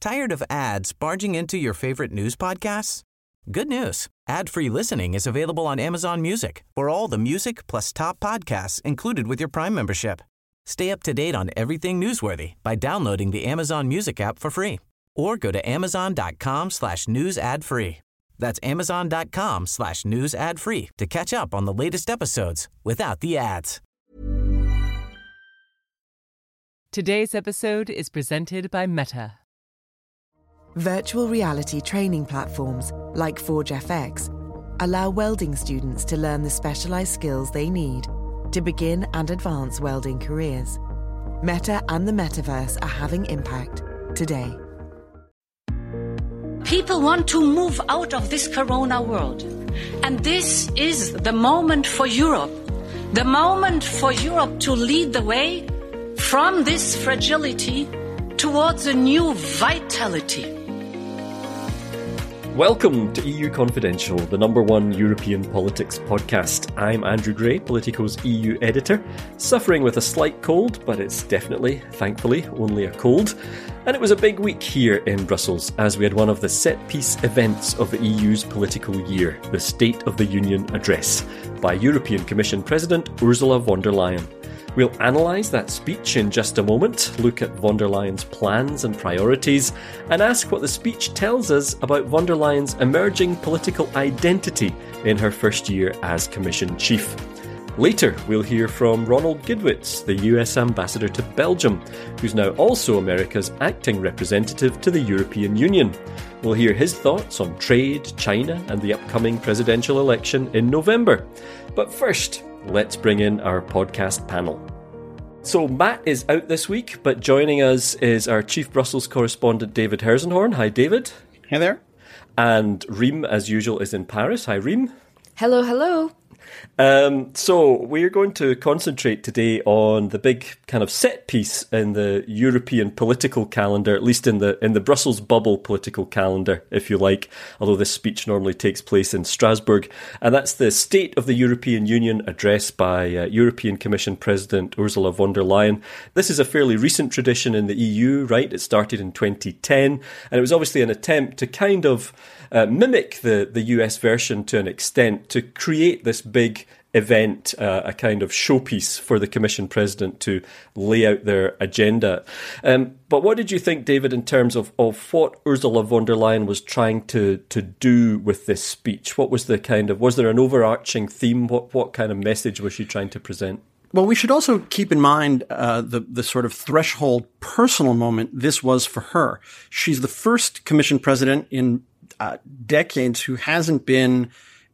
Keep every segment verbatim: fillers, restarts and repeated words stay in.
Tired of ads barging into your favorite news podcasts? Good news. Ad-free listening is available on Amazon Music for all the music plus top podcasts included with your Prime membership. Stay up to date on everything newsworthy by downloading the Amazon Music app for free or go to amazon.com slash news ad free. That's amazon.com slash news ad free to catch up on the latest episodes without the ads. Today's episode is presented by Meta. Virtual reality training platforms like Forge F X allow welding students to learn the specialized skills they need to begin and advance welding careers. Meta and the metaverse are having impact today. People want to move out of this corona world. And this is the moment for Europe. The moment for Europe to lead the way from this fragility towards a new vitality. Welcome to E U Confidential, the number one European politics podcast. I'm Andrew Gray, Politico's E U editor, suffering with a slight cold, but it's definitely, thankfully, only a cold. And it was a big week here in Brussels, as we had one of the set-piece events of the E U's political year, the State of the Union Address, by European Commission President Ursula von der Leyen. We'll analyse that speech in just a moment, look at von der Leyen's plans and priorities, and ask what the speech tells us about von der Leyen's emerging political identity in her first year as Commission Chief. Later, we'll hear from Ronald Gidwitz, the U S Ambassador to Belgium, who's now also America's acting representative to the European Union. We'll hear his thoughts on trade, China, and the upcoming presidential election in November. But first, let's bring in our podcast panel. So Matt is out this week, but joining us is our Chief Brussels correspondent, David Herzenhorn. Hi, David. Hey there. And Reem, as usual, is in Paris. Hi, Reem. Hello, hello. Um, so we're going to concentrate today on the big kind of set piece in the European political calendar, at least in the in the Brussels bubble political calendar, if you like, although this speech normally takes place in Strasbourg. And that's the State of the European Union address by uh, European Commission President Ursula von der Leyen. This is a fairly recent tradition in the E U, right? It started in twenty ten, and it was obviously an attempt to kind of uh, mimic the, the U S version to an extent, to create this big event, uh, a kind of showpiece for the Commission President to lay out their agenda. Um, but what did you think, David, in terms of, of what Ursula von der Leyen was trying to, to do with this speech? What was the kind of, was there an overarching theme? What, what kind of message was she trying to present? Well, we should also keep in mind uh, the, the sort of threshold personal moment this was for her. She's the first Commission President in uh, decades who hasn't been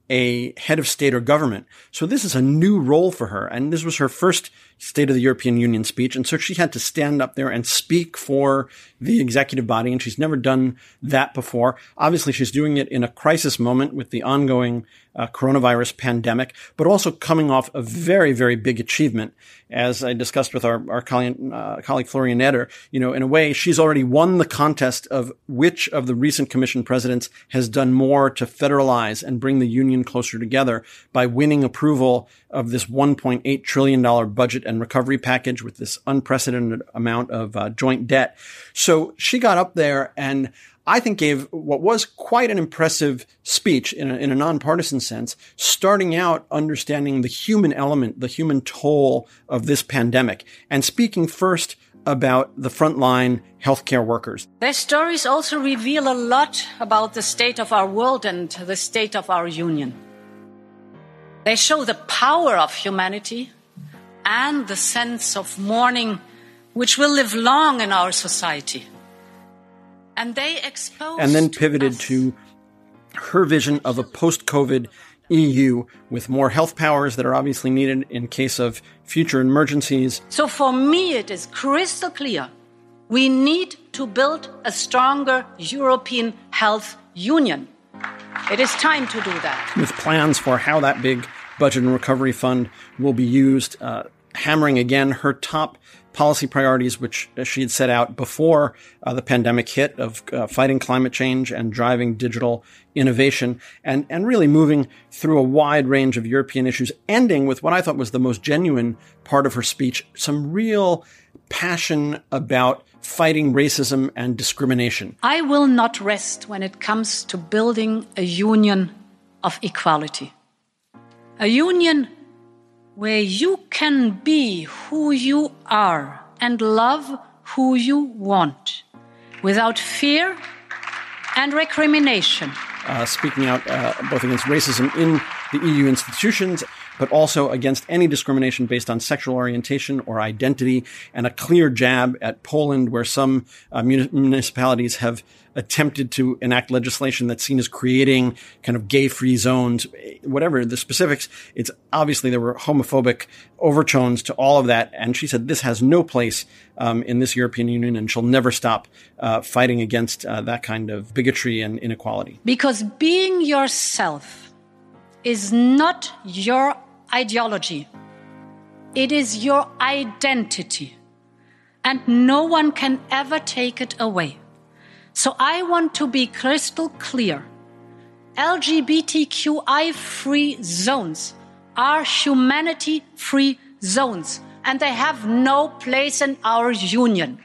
a head of state or government. So this is a new role for her. And this was her first State of the European Union speech. And so she had to stand up there and speak for the executive body. And she's never done that before. Obviously, she's doing it in a crisis moment with the ongoing uh, coronavirus pandemic, but also coming off a very, very big achievement. As I discussed with our, our colleague, uh, colleague Florian Eder, you know, in a way, she's already won the contest of which of the recent Commission presidents has done more to federalize and bring the union closer together by winning approval of this one point eight trillion dollars budget and recovery package with this unprecedented amount of uh, joint debt. So she got up there and I think gave what was quite an impressive speech in a, in a nonpartisan sense, starting out understanding the human element, the human toll of this pandemic, and speaking first about the frontline healthcare workers. Their stories also reveal a lot about the state of our world and the state of our union. They show the power of humanity and the sense of mourning which will live long in our society. And they exposed and then pivoted us. to her vision of a post-COVID E U with more health powers that are obviously needed in case of future emergencies. So for me, it is crystal clear. We need to build a stronger European health union. It is time to do that. With plans for how that big budget and recovery fund will be used, uh, hammering again her top policy priorities, which she had set out before uh, the pandemic hit, of uh, fighting climate change and driving digital innovation, and, and really moving through a wide range of European issues, ending with what I thought was the most genuine part of her speech, some real passion about fighting racism and discrimination. I will not rest when it comes to building a union of equality. A union where you can be who you are and love who you want without fear and recrimination. Uh, speaking out uh, both against racism in the E U institutions, but also against any discrimination based on sexual orientation or identity, and a clear jab at Poland, where some uh, municipalities have attempted to enact legislation that's seen as creating kind of gay-free zones. Whatever the specifics, it's obviously there were homophobic overtones to all of that. And she said this has no place um, in this European Union, and she'll never stop uh, fighting against uh, that kind of bigotry and inequality. Because being yourself is not your ideology. It is your identity. And no one can ever take it away. So I want to be crystal clear. L G B T Q I-free zones are humanity-free zones, and they have no place in our union.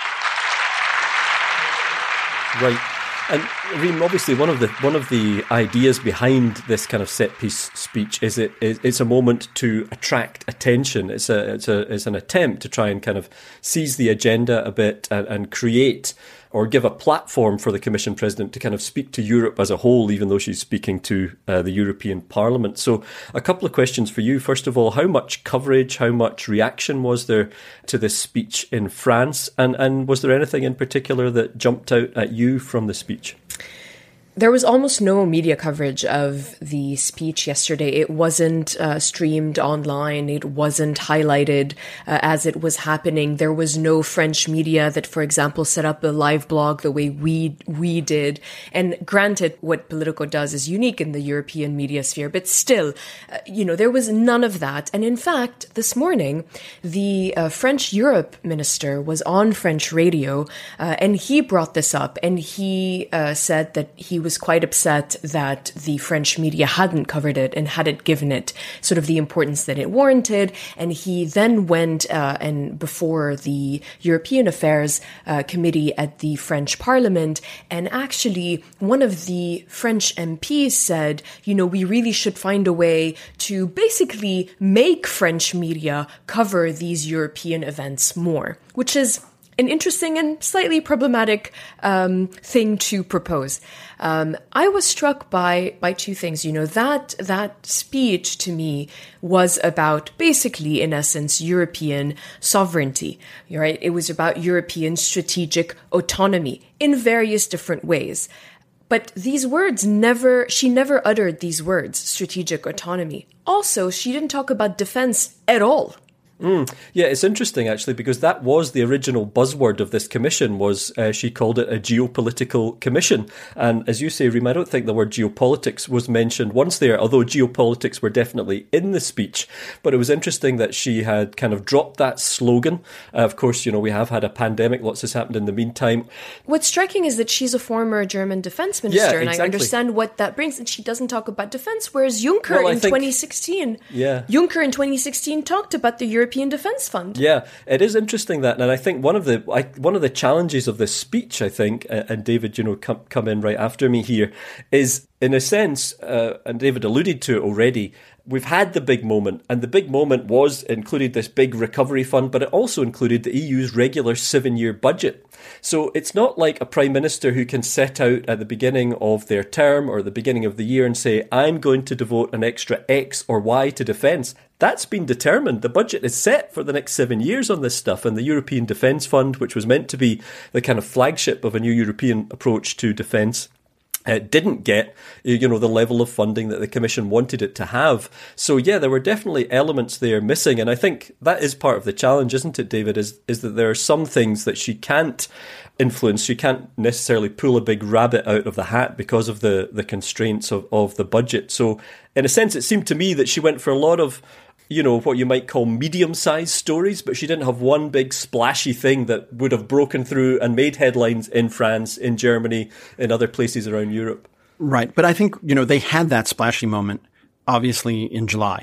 Right. And Reem, obviously, one of the one of the ideas behind this kind of set piece speech is it is it's a moment to attract attention. It's a it's a it's an attempt to try and kind of seize the agenda a bit and, and create or give a platform for the Commission President to kind of speak to Europe as a whole, even though she's speaking to uh, the European Parliament. So a couple of questions for you. First of all, how much coverage, how much reaction was there to this speech in France? And, and was there anything in particular that jumped out at you from the speech? There was almost no media coverage of the speech yesterday. It wasn't uh, streamed online. It wasn't highlighted uh, as it was happening. There was no French media that, for example, set up a live blog the way we we did. And granted, what Politico does is unique in the European media sphere, but still, uh, you know, there was none of that. And in fact, this morning, the uh, French Europe minister was on French radio, uh, and he brought this up, and he uh, said that he was quite upset that the French media hadn't covered it and hadn't given it sort of the importance that it warranted. And he then went uh, and before the European Affairs uh, Committee at the French Parliament. And actually, one of the French M Ps said, you know, we really should find a way to basically make French media cover these European events more, which is an interesting and slightly problematic um, thing to propose. Um, I was struck by by two things. You know, that that speech to me was about basically, in essence, European sovereignty. Right? It was about European strategic autonomy in various different ways. But these words never, she never uttered these words, strategic autonomy. Also, she didn't talk about defense at all. Mm. Yeah, it's interesting, actually, because that was the original buzzword of this commission, was uh, she called it a geopolitical commission. And as you say, Reem, I don't think the word geopolitics was mentioned once there, although geopolitics were definitely in the speech. But it was interesting that she had kind of dropped that slogan. Uh, of course, you know, we have had a pandemic. Lots has happened in the meantime. What's striking is that she's a former German defense minister, yeah, and exactly. I understand what that brings. And she doesn't talk about defense, whereas Juncker well, in think, twenty sixteen, yeah. Juncker in twenty sixteen talked about the European Defence Fund. Yeah, it is interesting that, and I think one of the I, one of the challenges of this speech, I think, uh, and David, you know, come come in right after me here, is in a sense, uh, and David alluded to it already. We've had the big moment, and the big moment was included this big recovery fund, but it also included the E U's regular seven-year budget. So it's not like a prime minister who can set out at the beginning of their term or the beginning of the year and say, I'm going to devote an extra X or Y to defence. That's been determined. The budget is set for the next seven years on this stuff, and the European Defence Fund, which was meant to be the kind of flagship of a new European approach to defence, It didn't get, you know, the level of funding that the Commission wanted it to have. So, yeah, there were definitely elements there missing. And I think that is part of the challenge, isn't it, David, is, is that there are some things that she can't influence. She can't necessarily pull a big rabbit out of the hat because of the, the constraints of, of the budget. So, in a sense, it seemed to me that she went for a lot of, you know, what you might call medium-sized stories, but she didn't have one big splashy thing that would have broken through and made headlines in France, in Germany, in other places around Europe. Right. But I think, you know, they had that splashy moment, obviously, in July.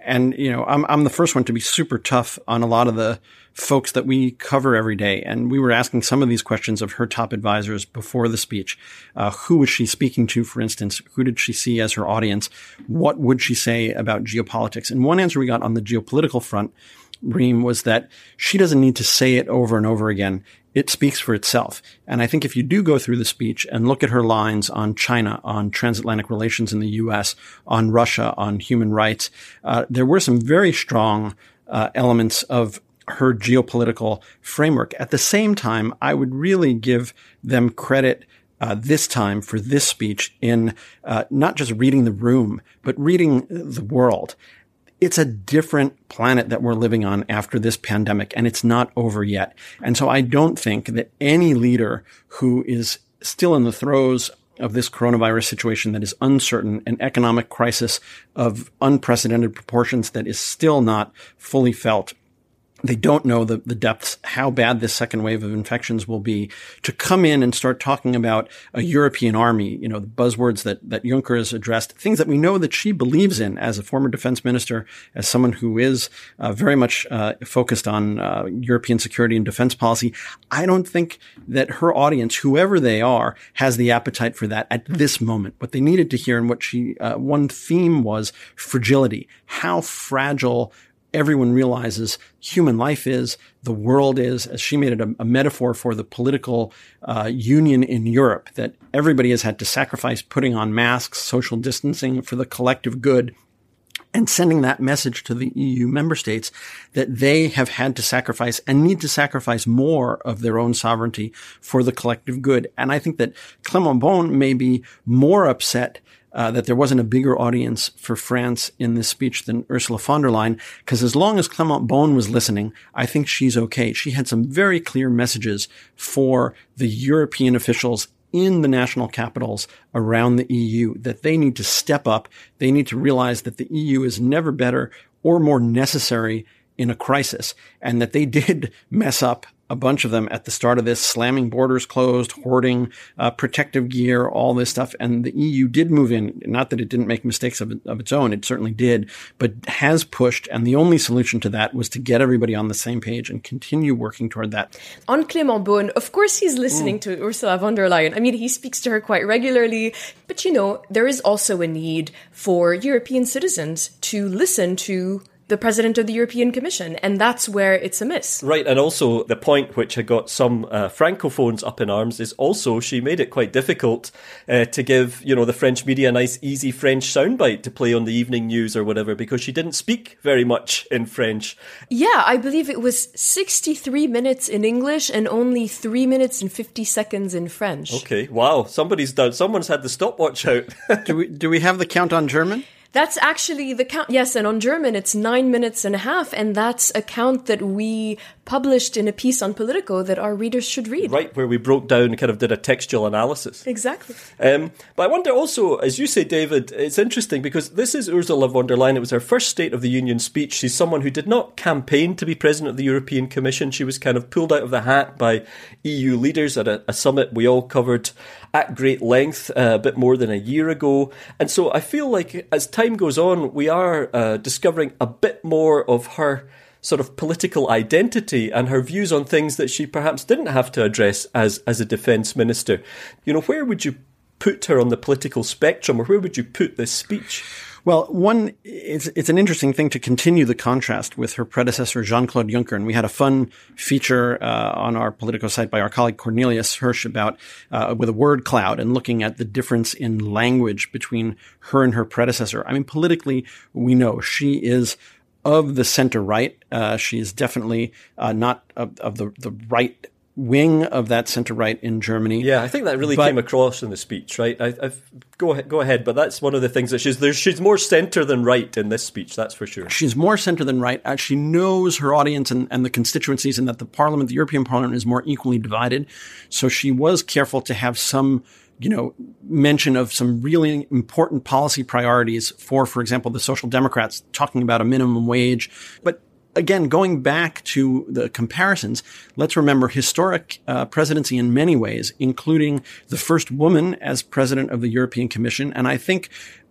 And, you know, I'm, I'm the first one to be super tough on a lot of the folks that we cover every day. And we were asking some of these questions of her top advisors before the speech. Uh, who was she speaking to, for instance? Who did she see as her audience? What would she say about geopolitics? And one answer we got on the geopolitical front, Reem, was that she doesn't need to say it over and over again. It speaks for itself. And I think if you do go through the speech and look at her lines on China, on transatlantic relations in the U S, on Russia, on human rights, uh, there were some very strong uh, elements of her geopolitical framework. At the same time, I would really give them credit uh, this time for this speech in uh, not just reading the room, but reading the world. It's a different planet that we're living on after this pandemic, and it's not over yet. And so I don't think that any leader who is still in the throes of this coronavirus situation that is uncertain, an economic crisis of unprecedented proportions that is still not fully felt, they don't know the, the depths, how bad this second wave of infections will be, to come in and start talking about a European army, you know, the buzzwords that, that Juncker has addressed, things that we know that she believes in as a former defense minister, as someone who is uh, very much uh, focused on uh, European security and defense policy. I don't think that her audience, whoever they are, has the appetite for that at this moment. What they needed to hear and what she, uh, one theme was fragility, how fragile everyone realizes human life is, the world is, as she made it a, a metaphor for the political uh, union in Europe, that everybody has had to sacrifice putting on masks, social distancing for the collective good, and sending that message to the E U member states that they have had to sacrifice and need to sacrifice more of their own sovereignty for the collective good. And I think that Clément Beaune may be more upset Uh, that there wasn't a bigger audience for France in this speech than Ursula von der Leyen, because as long as Clément Beaune was listening, I think she's okay. She had some very clear messages for the European officials in the national capitals around the E U that they need to step up. They need to realize that the E U is never better or more necessary in a crisis, and that they did mess up, a bunch of them, at the start of this, slamming borders closed, hoarding uh, protective gear, all this stuff. And the E U did move in. Not that it didn't make mistakes of, of its own. It certainly did, but has pushed. And the only solution to that was to get everybody on the same page and continue working toward that. On Clément Beaune, of course, he's listening mm. to Ursula von der Leyen. I mean, he speaks to her quite regularly. But, you know, there is also a need for European citizens to listen to the president of the European Commission, and that's where it's amiss. Right, and also the point which had got some uh, francophones up in arms is also she made it quite difficult uh, to give, you know, the French media a nice, easy French soundbite to play on the evening news or whatever, because she didn't speak very much in French. Yeah, I believe it was sixty-three minutes in English and only three minutes and fifty seconds in French. Okay, wow, somebody's done, someone's had the stopwatch out. do we do we have the count on German? That's actually the count. Yes, and on German, it's nine minutes and a half. And that's a count that we published in a piece on Politico that our readers should read. Right, where we broke down and kind of did a textual analysis. Exactly. Um, but I wonder also, as you say, David, it's interesting because this is Ursula von der Leyen. It was her first State of the Union speech. She's someone who did not campaign to be president of the European Commission. She was kind of pulled out of the hat by E U leaders at a, a summit we all covered at great length uh, a bit more than a year ago. And so I feel like as time goes on, we are uh, discovering a bit more of her sort of political identity and her views on things that she perhaps didn't have to address as, as a defence minister. You know, where would you put her on the political spectrum, or where would you put this speech? Well, one, it's, it's an interesting thing to continue the contrast with her predecessor, Jean-Claude Juncker. And we had a fun feature uh, on our Politico site by our colleague Cornelius Hirsch about, uh, with a word cloud and looking at the difference in language between her and her predecessor. I mean, politically, we know she is of the center right. Uh, she is definitely uh, not of, of the, the right wing of that center right in Germany. Yeah, I think that really but, came across in the speech, right? I, I've, go ahead, go ahead. But that's one of the things that she's there's, she's more center than right in this speech. That's for sure. She's more center than right. Uh, she knows her audience and, and the constituencies, and that the Parliament, the European Parliament, is more equally divided. So she was careful to have some, you know, mention of some really important policy priorities for, for example, the Social Democrats, talking about a minimum wage, but. Again, going back to the comparisons, let's remember historic uh, presidency in many ways, including the first woman as president of the European Commission. And I think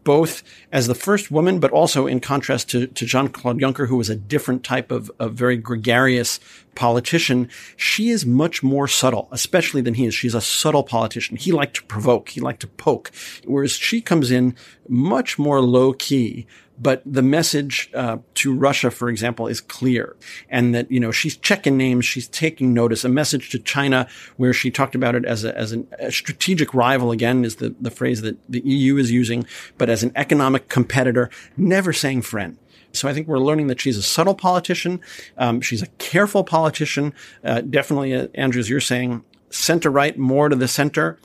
both as the first woman, but also in contrast to, to Jean-Claude Juncker, who was a different type of, of very gregarious politician. She is much more subtle, especially than he is. She's a subtle politician. He liked to provoke. He liked to poke. Whereas she comes in much more low key. But the message uh, to Russia, for example, is clear. And that, you know, she's checking names. She's taking notice. A message to China where she talked about it as a, as an, a strategic rival, again, is the, the phrase that the E U is using, but as an economic competitor, never saying friend. So I think we're learning that she's a subtle politician. Um, she's a careful politician. Uh, definitely, uh, Andrew, as you're saying, center-right, more to the center,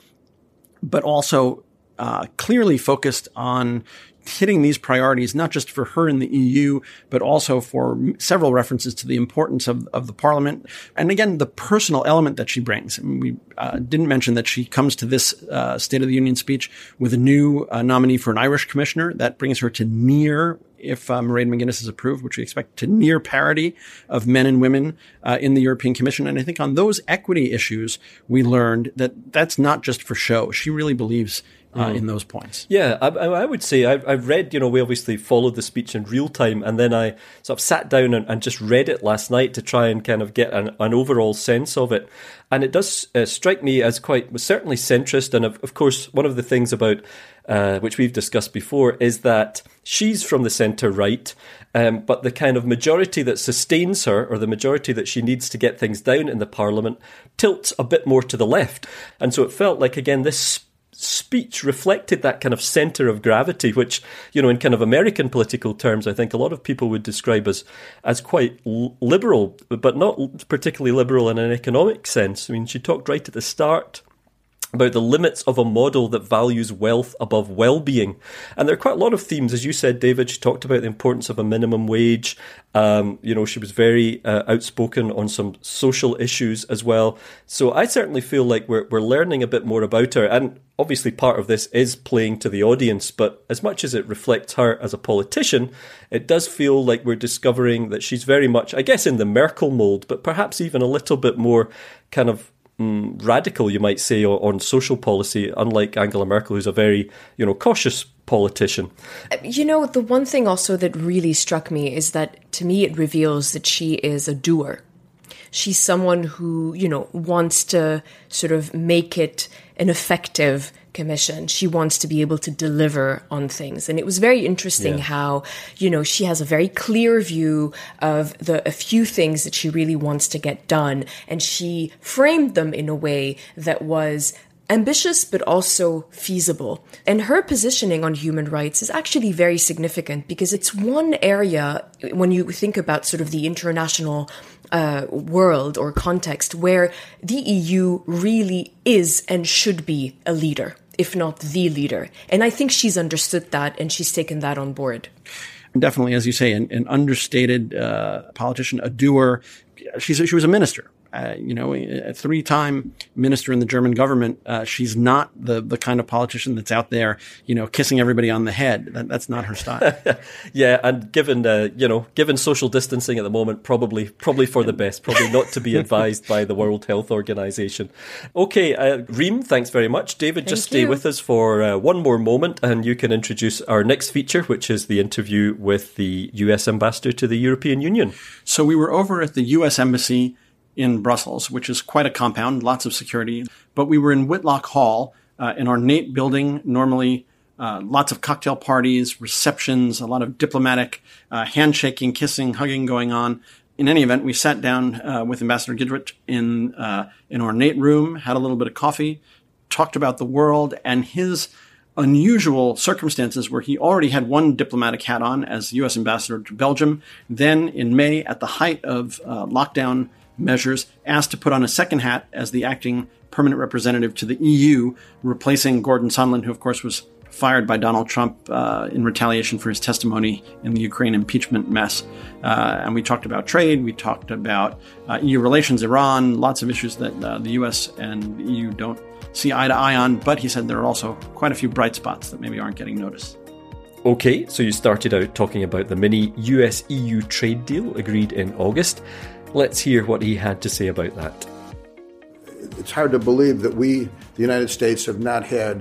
but also uh, clearly focused on hitting these priorities, not just for her in the E U, but also for several references to the importance of, of the parliament. And again, the personal element that she brings. I mean, we uh, didn't mention that she comes to this uh, State of the Union speech with a new uh, nominee for an Irish commissioner. That brings her to near, if uh, Mairead McGuinness is approved, which we expect, to near parity of men and women uh, in the European Commission. And I think on those equity issues, we learned that that's not just for show. She really believes Uh, mm. in those points. Yeah, I, I would say I've, I've read, you know, we obviously followed the speech in real time, and then I sort of sat down and, and just read it last night to try and kind of get an, an overall sense of it. And it does uh, strike me as quite, certainly centrist. And of, of course, one of the things about, uh, which we've discussed before, is that she's from the centre right, um, but the kind of majority that sustains her, or the majority that she needs to get things down in the parliament, tilts a bit more to the left. And so it felt like, again, this speech reflected that kind of centre of gravity, which, you know, in kind of American political terms, I think a lot of people would describe as as quite l- liberal, but not particularly liberal in an economic sense. I mean, she talked right at the start about the limits of a model that values wealth above well-being. And there are quite a lot of themes. As you said, David, she talked about the importance of a minimum wage. Um, you know, she was very uh, outspoken on some social issues as well. So I certainly feel like we're we're learning a bit more about her. And obviously part of this is playing to the audience. But as much as it reflects her as a politician, it does feel like we're discovering that she's very much, I guess, in the Merkel mold, but perhaps even a little bit more kind of radical, you might say, on social policy, unlike Angela Merkel, who's a very, you know, cautious politician. You know, the one thing also that really struck me is that, to me, it reveals that she is a doer. She's someone who, you know, wants to sort of make it an effective commission. She wants to be able to deliver on things. And it was very interesting yeah. how, you know, she has a very clear view of the a few things that she really wants to get done. And she framed them in a way that was ambitious, but also feasible. And her positioning on human rights is actually very significant because it's one area, when you think about sort of the international uh, world or context, where the E U really is and should be a leader, if not the leader. And I think she's understood that and she's taken that on board. Definitely, as you say, an, an understated uh, politician, a doer. She's, she was a minister. Uh, you know, a three-time minister in the German government. Uh, she's not the, the kind of politician that's out there, you know, kissing everybody on the head. That, that's not her style. Yeah, and given, uh, you know, given social distancing at the moment, probably probably for the best, probably not to be advised by the World Health Organization. Okay, uh, Reem, thanks very much. David, Thank just stay you. with us for uh, one more moment and you can introduce our next feature, which is the interview with the U S ambassador to the European Union. So we were over at the U S Embassy in Brussels, which is quite a compound, lots of security. But we were in Whitlock Hall, uh, an ornate building, normally uh, lots of cocktail parties, receptions, a lot of diplomatic uh, handshaking, kissing, hugging going on. In any event, we sat down uh, with Ambassador Gidrich in uh, an ornate room, had a little bit of coffee, talked about the world and his unusual circumstances where he already had one diplomatic hat on as U S ambassador to Belgium. Then in May, at the height of uh, lockdown measures, asked to put on a second hat as the acting permanent representative to the E U, replacing Gordon Sondland, who, of course, was fired by Donald Trump uh, in retaliation for his testimony in the Ukraine impeachment mess. Uh, and we talked about trade. We talked about uh, E U relations, Iran, lots of issues that uh, the U S and the E U don't see eye to eye on. But he said there are also quite a few bright spots that maybe aren't getting noticed. Okay, so you started out talking about the mini U S E U trade deal agreed in August. Let's hear what he had to say about that. It's hard to believe that we, the United States, have not had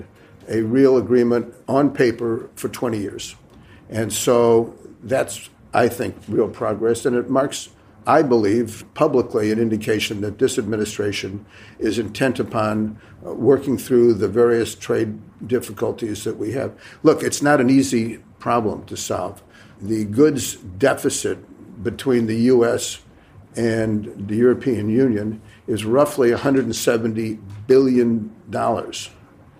a real agreement on paper for twenty years. And so that's, I think, real progress. And it marks, I believe, publicly an indication that this administration is intent upon uh, working through the various trade difficulties that we have. Look, it's not an easy problem to solve. The goods deficit between the U S and the European Union is roughly one hundred seventy billion dollars.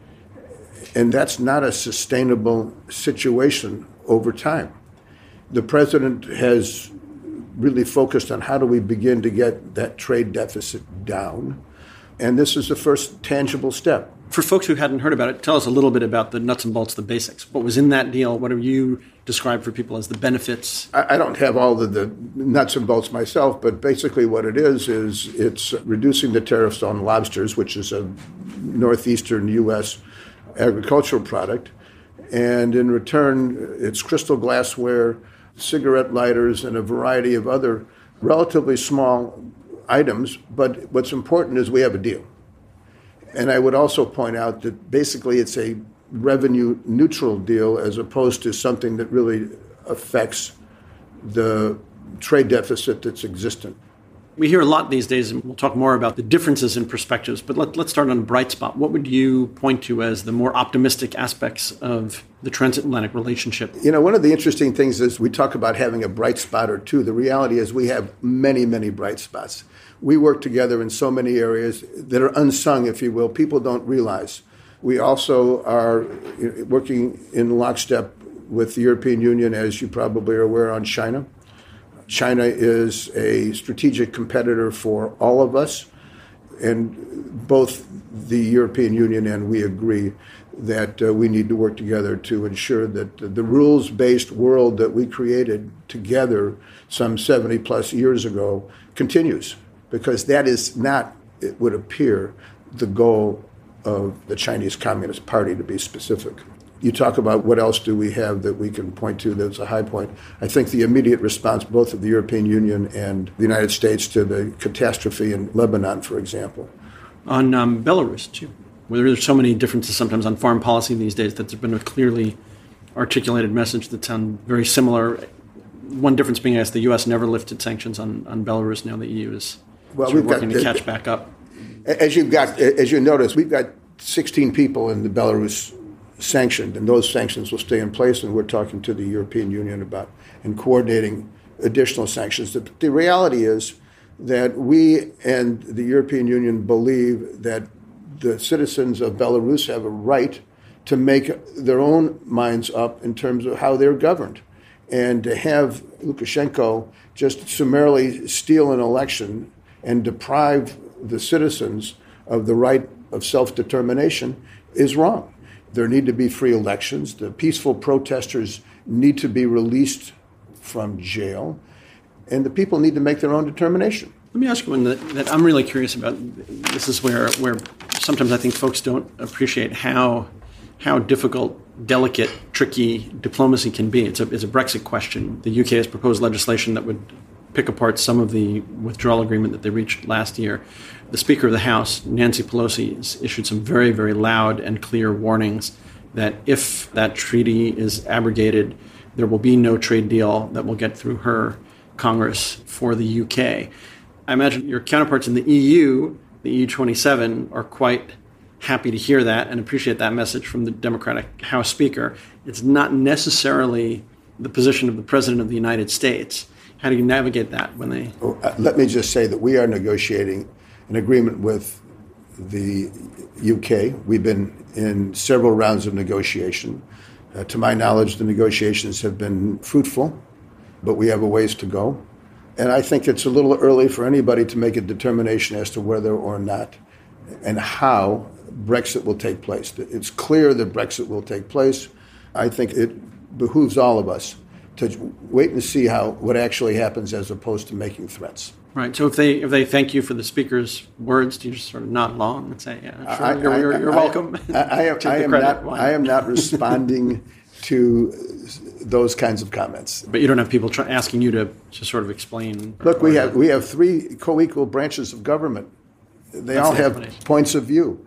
And that's not a sustainable situation over time. The president has really focused on how do we begin to get that trade deficit down. And this is the first tangible step. For folks who hadn't heard about it, tell us a little bit about the nuts and bolts, the basics. What was in that deal? What have you described for people as the benefits? I, I don't have all of the nuts and bolts myself, but basically what it is, is it's reducing the tariffs on lobsters, which is a northeastern U S agricultural product. And in return, it's crystal glassware, cigarette lighters, and a variety of other relatively small items. But what's important is we have a deal. And I would also point out that basically it's a revenue neutral deal as opposed to something that really affects the trade deficit that's existent. We hear a lot these days, and we'll talk more about the differences in perspectives, but let, let's start on a bright spot. What would you point to as the more optimistic aspects of the transatlantic relationship? You know, one of the interesting things is we talk about having a bright spot or two. The reality is we have many, many bright spots. We work together in so many areas that are unsung, if you will. People don't realize. We also are working in lockstep with the European Union, as you probably are aware, on China. China is a strategic competitor for all of us, and both the European Union and we agree that uh, we need to work together to ensure that the rules-based world that we created together some seventy plus years ago continues, because that is not, it would appear, the goal of the Chinese Communist Party, to be specific. You talk about what else do we have that we can point to that's a high point. I think the immediate response both of the European Union and the United States to the catastrophe in Lebanon, for example. On um, Belarus, too, where there's so many differences sometimes on foreign policy these days that there's been a clearly articulated message that sound very similar. One difference being, I guess, the U S never lifted sanctions on, on Belarus. Now the E U is well, sort of working got, to catch back up. As you've got, as you notice, we've got sixteen people in the Belarus sanctioned, and those sanctions will stay in place, and we're talking to the European Union about and coordinating additional sanctions. The, the reality is that we and the European Union believe that the citizens of Belarus have a right to make their own minds up in terms of how they're governed. And to have Lukashenko just summarily steal an election and deprive the citizens of the right of self-determination is wrong. There need to be free elections. The peaceful protesters need to be released from jail. And the people need to make their own determination. Let me ask you one that, that I'm really curious about. This is where, where sometimes I think folks don't appreciate how how difficult, delicate, tricky diplomacy can be. It's a, it's a Brexit question. The U K has proposed legislation that would pick apart some of the withdrawal agreement that they reached last year. The Speaker of the House, Nancy Pelosi, has issued some very, very loud and clear warnings that if that treaty is abrogated, there will be no trade deal that will get through her Congress for the U K. I imagine your counterparts in the E U, the E U twenty-seven, are quite happy to hear that and appreciate that message from the Democratic House Speaker. It's not necessarily the position of the President of the United States. How do you navigate that when they... Oh, uh, let me just say that we are negotiating an agreement with the U K. We've been in several rounds of negotiation. Uh, to my knowledge, the negotiations have been fruitful, but we have a ways to go. And I think it's a little early for anybody to make a determination as to whether or not and how Brexit will take place. It's clear that Brexit will take place. I think it behooves all of us to wait and see how what actually happens as opposed to making threats. Right. So if they if they thank you for the speaker's words, do you just sort of nod along and say, "Yeah, sure, I, you're, I, you're, you're I, welcome"? I, I, am, I, am not, I am not responding to those kinds of comments. But you don't have people try, asking you to, to sort of explain. Look, or, we have we have three co-equal branches of government. They all have points of view.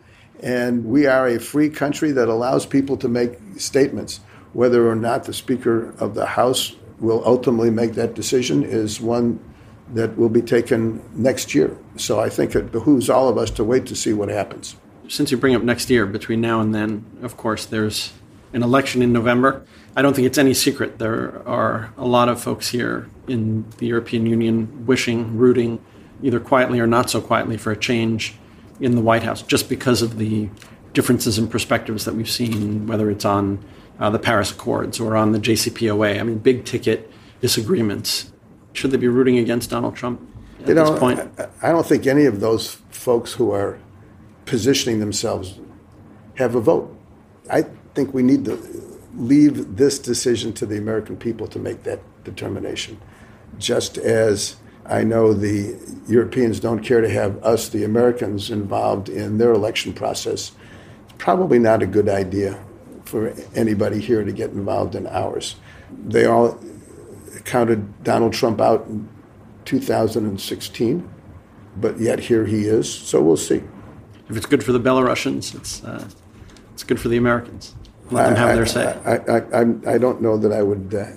And we are a free country that allows people to make statements. Whether or not the Speaker of the House will ultimately make that decision is one that will be taken next year. So I think it behooves all of us to wait to see what happens. Since you bring up next year, between now and then, of course, there's an election in November. I don't think it's any secret there are a lot of folks here in the European Union wishing, rooting, either quietly or not so quietly, for a change in the White House, just because of the differences in perspectives that we've seen, whether it's on uh, the Paris Accords or on the J C P O A. I mean, big ticket disagreements. Should they be rooting against Donald Trump at you know, this point? I, I don't think any of those folks who are positioning themselves have a vote. I think we need to leave this decision to the American people to make that determination. Just as I know the Europeans don't care to have us, the Americans, involved in their election process. It's probably not a good idea for anybody here to get involved in ours. They all counted Donald Trump out in two thousand sixteen, but yet here he is, so we'll see. If it's good for the Belarusians, it's uh, it's good for the Americans. Let them have I, their say. I, I, I, I don't know that I would uh,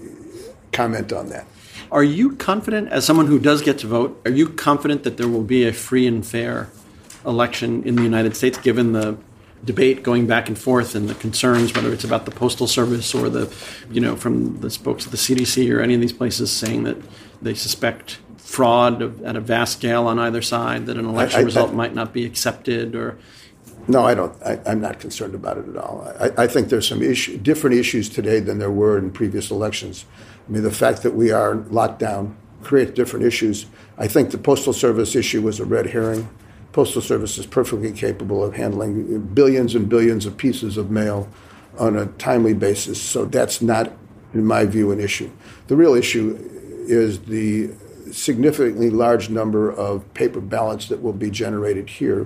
comment on that. Are you confident, as someone who does get to vote, are you confident that there will be a free and fair election in the United States, given the debate going back and forth and the concerns, whether it's about the Postal Service or the, you know, from the spokes of the C D C or any of these places saying that they suspect fraud of, at a vast scale on either side, that an election I, I, result I, might not be accepted? Or No, I don't. I, I'm not concerned about it at all. I, I think there's some issue, different issues today than there were in previous elections. I mean, the fact that we are locked down creates different issues. I think the Postal Service issue was a red herring. Postal Service is perfectly capable of handling billions and billions of pieces of mail on a timely basis. So that's not, in my view, an issue. The real issue is the significantly large number of paper ballots that will be generated here.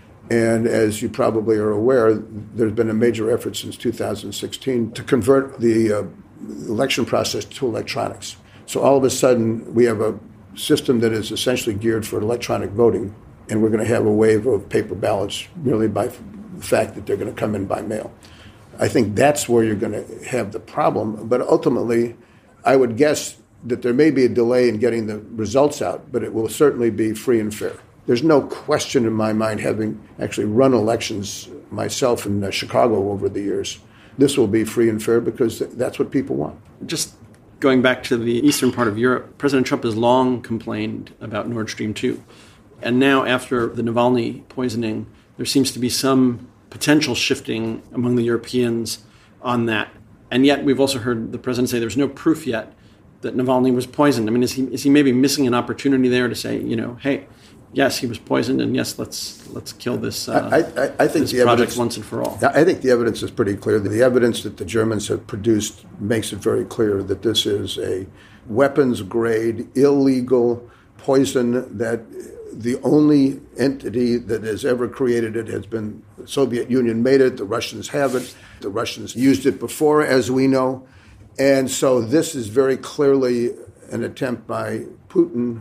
And as you probably are aware, there's been a major effort since two thousand sixteen to convert the uh, election process to electronics. So all of a sudden, we have a system that is essentially geared for electronic voting, and we're going to have a wave of paper ballots merely by the fact that they're going to come in by mail. I think that's where you're going to have the problem. But ultimately, I would guess that there may be a delay in getting the results out, but it will certainly be free and fair. There's no question in my mind, having actually run elections myself in uh, Chicago over the years, this will be free and fair because that's what people want. Just going back to the eastern part of Europe, President Trump has long complained about Nord Stream two. And now, after the Navalny poisoning, there seems to be some potential shifting among the Europeans on that. And yet, we've also heard the president say there's no proof yet that Navalny was poisoned. I mean, is he is he maybe missing an opportunity there to say, you know, hey, yes, he was poisoned, and yes, let's let's kill this, uh, I, I, I think this the project evidence, once and for all. I think the evidence is pretty clear. The evidence that the Germans have produced makes it very clear that this is a weapons-grade, illegal poison that the only entity that has ever created it has been the Soviet Union made it, the Russians have it, the Russians used it before, as we know. And so this is very clearly an attempt by Putin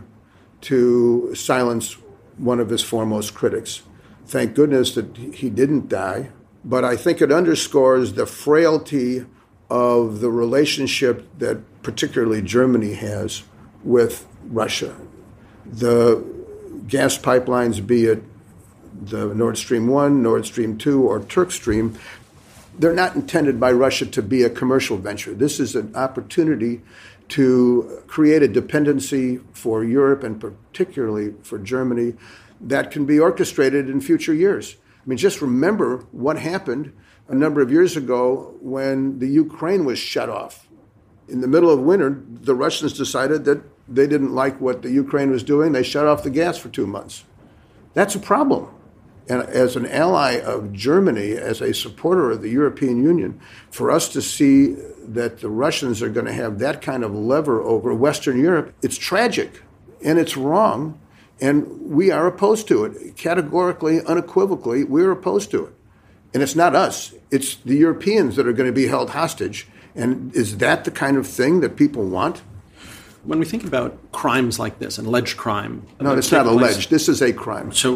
to silence one of his foremost critics. Thank goodness that he didn't die. But I think it underscores the frailty of the relationship that particularly Germany has with Russia. The gas pipelines, be it the Nord Stream one, Nord Stream two, or Turk Stream, they're not intended by Russia to be a commercial venture. This is an opportunity to create a dependency for Europe and particularly for Germany that can be orchestrated in future years. I mean, just remember what happened a number of years ago when the Ukraine was shut off. In the middle of winter, the Russians decided that they didn't like what the Ukraine was doing. They shut off the gas for two months. That's a problem. And as an ally of Germany, as a supporter of the European Union, for us to see that the Russians are going to have that kind of lever over Western Europe, it's tragic and it's wrong. And we are opposed to it. Categorically, unequivocally, we're opposed to it. And it's not us. It's the Europeans that are going to be held hostage. And is that the kind of thing that people want? When we think about crimes like this, an alleged crime. No, it's not alleged. This is a crime. So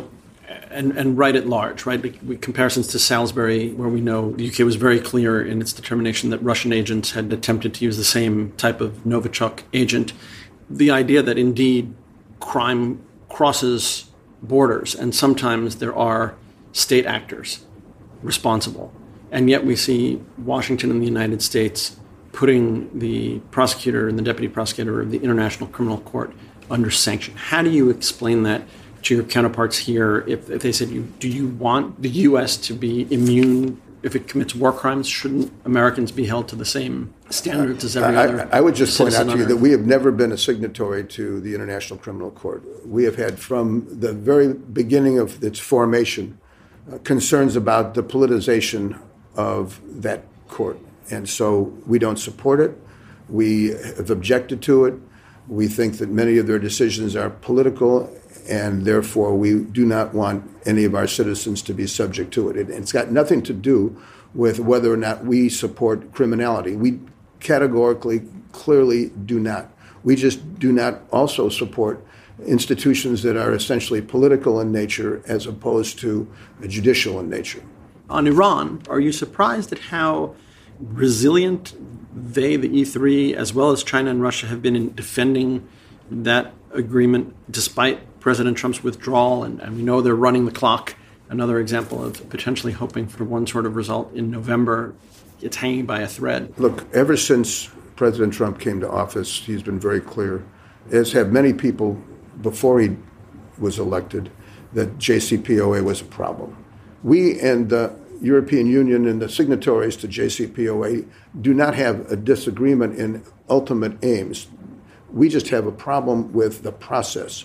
and, and right at large, right? We, comparisons to Salisbury, where we know the U K was very clear in its determination that Russian agents had attempted to use the same type of Novichok agent. The idea that indeed crime crosses borders, and sometimes there are state actors responsible. And yet we see Washington and the United States putting the prosecutor and the deputy prosecutor of the International Criminal Court under sanction. How do you explain that to your counterparts here if, if they said, you, do you want the U S to be immune if it commits war crimes? Shouldn't Americans be held to the same standards as every I, other I, I would just point out to you Earth? that we have never been a signatory to the International Criminal Court. We have had from the very beginning of its formation uh, concerns about the politicization of that court. And so we don't support it. We have objected to it. We think that many of their decisions are political, and therefore we do not want any of our citizens to be subject to it. it. It's got nothing to do with whether or not we support criminality. We categorically, clearly do not. We just do not also support institutions that are essentially political in nature as opposed to judicial in nature. On Iran, are you surprised at how resilient they, the E three, as well as China and Russia, have been in defending that agreement despite President Trump's withdrawal? And, and we know they're running the clock. Another example of potentially hoping for one sort of result in November. It's hanging by a thread. Look, ever since President Trump came to office, he's been very clear, as have many people before he was elected, that J C P O A was a problem. We and the European Union and the signatories to J C P O A do not have a disagreement in ultimate aims. We just have a problem with the process.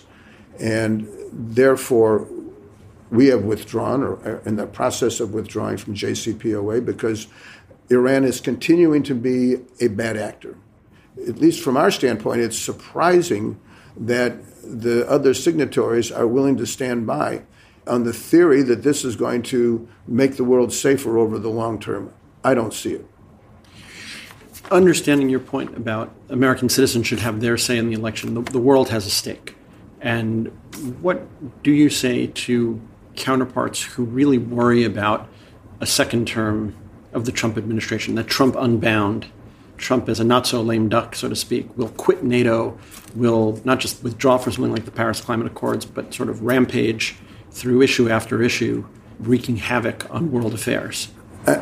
And therefore, we have withdrawn, or are in the process of withdrawing from J C P O A, because Iran is continuing to be a bad actor. At least from our standpoint, it's surprising that the other signatories are willing to stand by on the theory that this is going to make the world safer over the long term. I don't see it. Understanding your point about American citizens should have their say in the election, the, the world has a stake. And what do you say to counterparts who really worry about a second term of the Trump administration, that Trump unbound, Trump as a not-so-lame duck, so to speak, will quit NATO, will not just withdraw from something like the Paris Climate Accords, but sort of rampage through issue after issue, wreaking havoc on world affairs? Uh,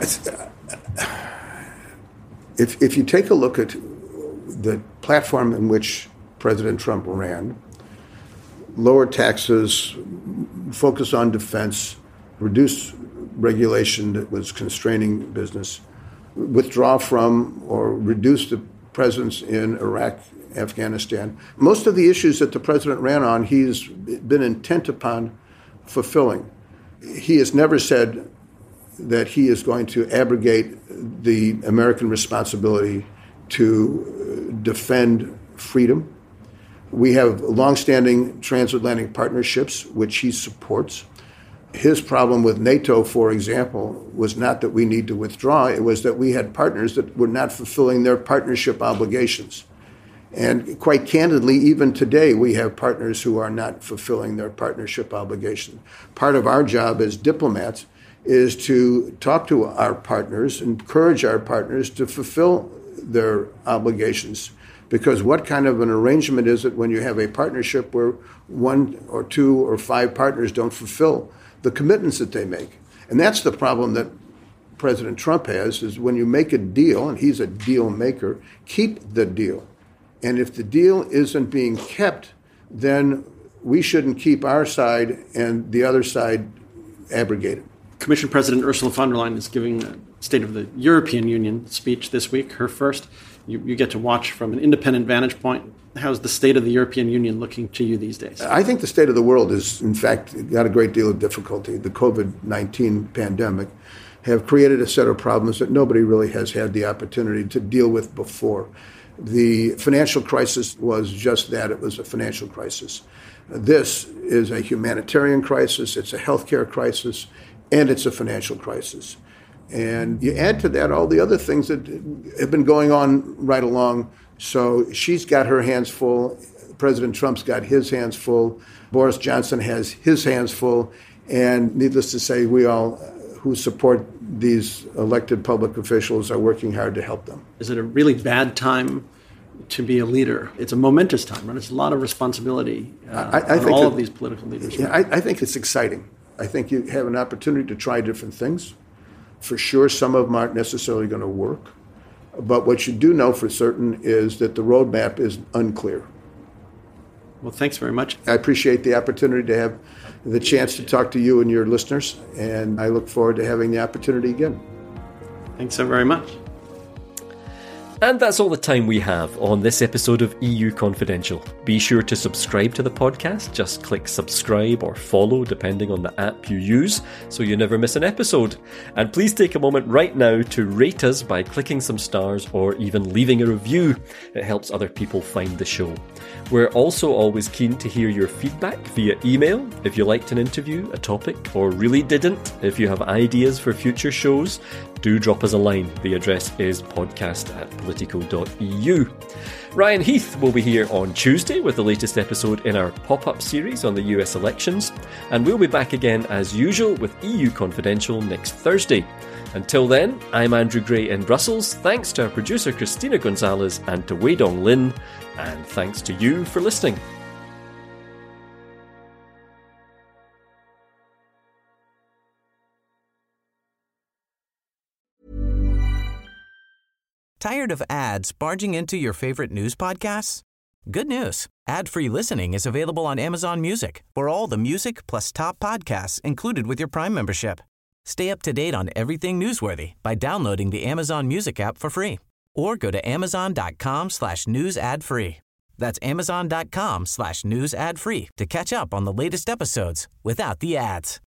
if, if you take a look at the platform in which President Trump ran, lower taxes, focus on defense, reduce regulation that was constraining business, withdraw from or reduce the presence in Iraq, Afghanistan. Most of the issues that the president ran on, he's been intent upon fulfilling. He has never said that he is going to abrogate the American responsibility to defend freedom. We have longstanding transatlantic partnerships, which he supports. His problem with NATO, for example, was not that we need to withdraw. It was that we had partners that were not fulfilling their partnership obligations. And quite candidly, even today, we have partners who are not fulfilling their partnership obligations. Part of our job as diplomats is to talk to our partners, encourage our partners to fulfill their obligations. Because what kind of an arrangement is it when you have a partnership where one or two or five partners don't fulfill the commitments that they make? And that's the problem that President Trump has, is when you make a deal, and he's a deal maker, keep the deal. And if the deal isn't being kept, then we shouldn't keep our side and the other side abrogated. Commission President Ursula von der Leyen is giving a State of the European Union speech this week, her first. You, you get to watch from an independent vantage point. How's the state of the European Union looking to you these days? I think the state of the world is, in fact, got a great deal of difficulty. The covid nineteen pandemic have created a set of problems that nobody really has had the opportunity to deal with before. The financial crisis was just that. It was a financial crisis. This is a humanitarian crisis. It's a healthcare crisis, and it's a financial crisis. And you add to that all the other things that have been going on right along. So she's got her hands full. President Trump's got his hands full. Boris Johnson has his hands full. And needless to say, we all who support these elected public officials are working hard to help them. Is it a really bad time to be a leader? It's a momentous time, right? It's a lot of responsibility uh, I, I on think all that, of these political leaders. Yeah, I, I think it's exciting. I think you have an opportunity to try different things. For sure, some of them aren't necessarily going to work. But what you do know for certain is that the roadmap is unclear. Well, thanks very much. I appreciate the opportunity to have the chance to talk to you and your listeners, and I look forward to having the opportunity again. Thanks so very much. And that's all the time we have on this episode of E U Confidential. Be sure to subscribe to the podcast. Just click subscribe or follow depending on the app you use so you never miss an episode. And please take a moment right now to rate us by clicking some stars or even leaving a review. It helps other people find the show. We're also always keen to hear your feedback via email. If you liked an interview, a topic, or really didn't, if you have ideas for future shows, do drop us a line. The address is podcast at politico dot e u. Ryan Heath will be here on Tuesday with the latest episode in our pop-up series on the U S elections, and we'll be back again as usual with E U Confidential next Thursday. Until then, I'm Andrew Gray in Brussels. Thanks to our producer Christina Gonzalez and to Wei Dong Lin, and thanks to you for listening. Tired of ads barging into your favorite news podcasts? Good news. Ad-free listening is available on Amazon Music for all the music plus top podcasts included with your Prime membership. Stay up to date on everything newsworthy by downloading the Amazon Music app for free or go to amazon.com slash news ad free. That's amazon.com slash news ad free to catch up on the latest episodes without the ads.